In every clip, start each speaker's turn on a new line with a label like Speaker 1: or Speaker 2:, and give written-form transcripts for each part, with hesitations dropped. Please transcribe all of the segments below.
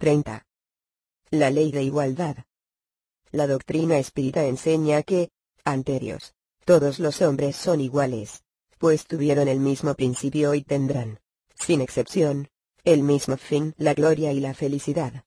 Speaker 1: 30. La ley de igualdad. La doctrina espírita enseña que, ante Dios, todos los hombres son iguales, pues tuvieron el mismo principio y tendrán, sin excepción, el mismo fin, la gloria y la felicidad.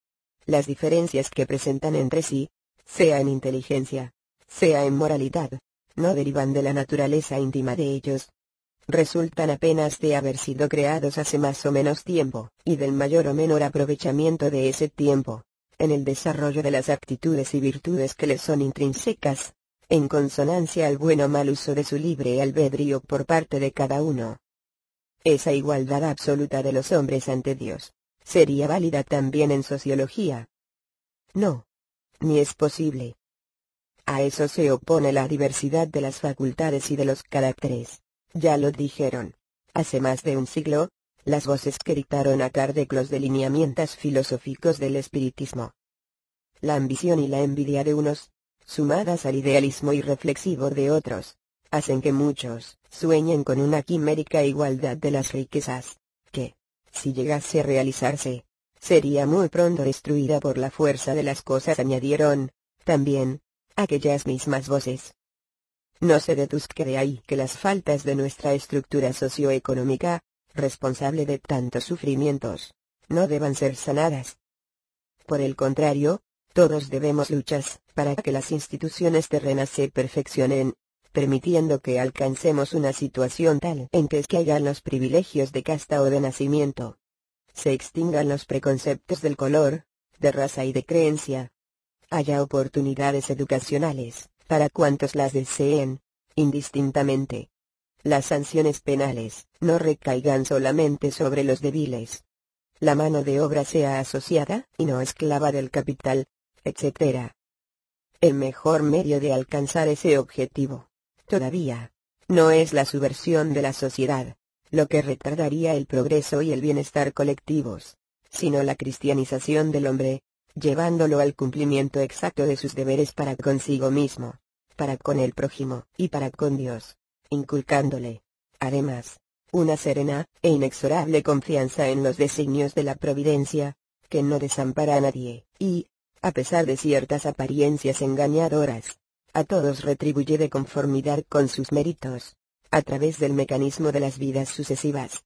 Speaker 1: Las diferencias que presentan entre sí, sea en inteligencia, sea en moralidad, no derivan de la naturaleza íntima de ellos. Resultan apenas de haber sido creados hace más o menos tiempo, y del mayor o menor aprovechamiento de ese tiempo, en el desarrollo de las aptitudes y virtudes que les son intrínsecas, en consonancia al buen o mal uso de su libre albedrío por parte de cada uno. Esa igualdad absoluta de los hombres ante Dios, ¿sería válida también en sociología? No. Ni es posible. A eso se opone la diversidad de las facultades y de los caracteres. Ya lo dijeron, hace más de un siglo, las voces que dictaron a Kardec los delineamientos filosóficos del espiritismo. La ambición y la envidia de unos, sumadas al idealismo irreflexivo de otros, hacen que muchos sueñen con una quimérica igualdad de las riquezas, que, si llegase a realizarse, sería muy pronto destruida por la fuerza de las cosas, añadieron, también, aquellas mismas voces. No se deduzca de ahí que las faltas de nuestra estructura socioeconómica, responsable de tantos sufrimientos, no deban ser sanadas. Por el contrario, todos debemos luchar para que las instituciones terrenas se perfeccionen, permitiendo que alcancemos una situación tal en que caigan los privilegios de casta o de nacimiento. Se extingan los preconceptos del color, de raza y de creencia. Haya oportunidades educacionales, para cuantos las deseen, indistintamente. Las sanciones penales, no recaigan solamente sobre los débiles. La mano de obra sea asociada, y no esclava del capital, etc. El mejor medio de alcanzar ese objetivo, todavía, no es la subversión de la sociedad, lo que retardaría el progreso y el bienestar colectivos, sino la cristianización del hombre, llevándolo al cumplimiento exacto de sus deberes para consigo mismo, para con el prójimo y para con Dios, inculcándole, además, una serena e inexorable confianza en los designios de la providencia, que no desampara a nadie, y, a pesar de ciertas apariencias engañadoras, a todos retribuye de conformidad con sus méritos, a través del mecanismo de las vidas sucesivas.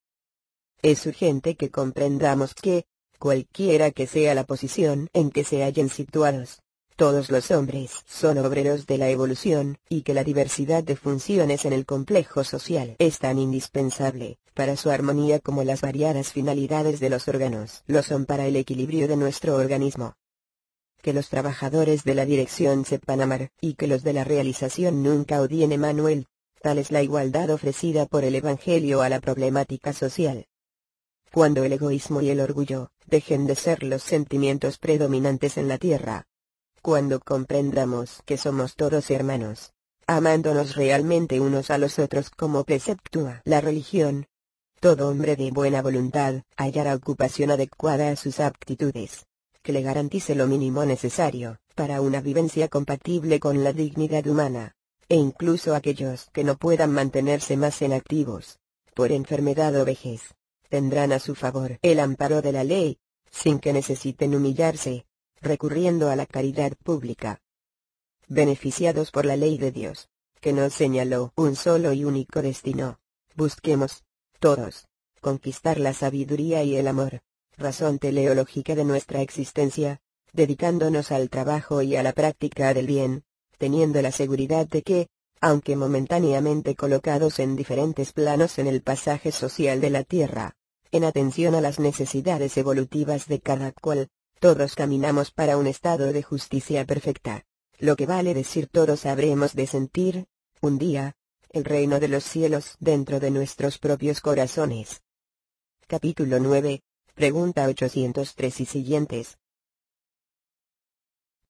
Speaker 1: Es urgente que comprendamos que, cualquiera que sea la posición en que se hallen situados, todos los hombres son obreros de la evolución, y que la diversidad de funciones en el complejo social es tan indispensable, para su armonía como las variadas finalidades de los órganos lo son para el equilibrio de nuestro organismo. Que los trabajadores de la dirección sepan amar, y que los de la realización nunca odien a Manuel, tal es la igualdad ofrecida por el Evangelio a la problemática social. Cuando el egoísmo y el orgullo dejen de ser los sentimientos predominantes en la tierra. Cuando comprendamos que somos todos hermanos, amándonos realmente unos a los otros como preceptúa la religión. Todo hombre de buena voluntad hallará ocupación adecuada a sus aptitudes, que le garantice lo mínimo necesario para una vivencia compatible con la dignidad humana, e incluso aquellos que no puedan mantenerse más en activos, por enfermedad o vejez, tendrán a su favor el amparo de la ley, sin que necesiten humillarse, recurriendo a la caridad pública. Beneficiados por la ley de Dios, que nos señaló un solo y único destino, busquemos, todos, conquistar la sabiduría y el amor, razón teleológica de nuestra existencia, dedicándonos al trabajo y a la práctica del bien, teniendo la seguridad de que, aunque momentáneamente colocados en diferentes planos en el pasaje social de la tierra, en atención a las necesidades evolutivas de cada cual, todos caminamos para un estado de justicia perfecta, lo que vale decir todos habremos de sentir, un día, el reino de los cielos dentro de nuestros propios corazones. Capítulo 9, pregunta 803 y siguientes.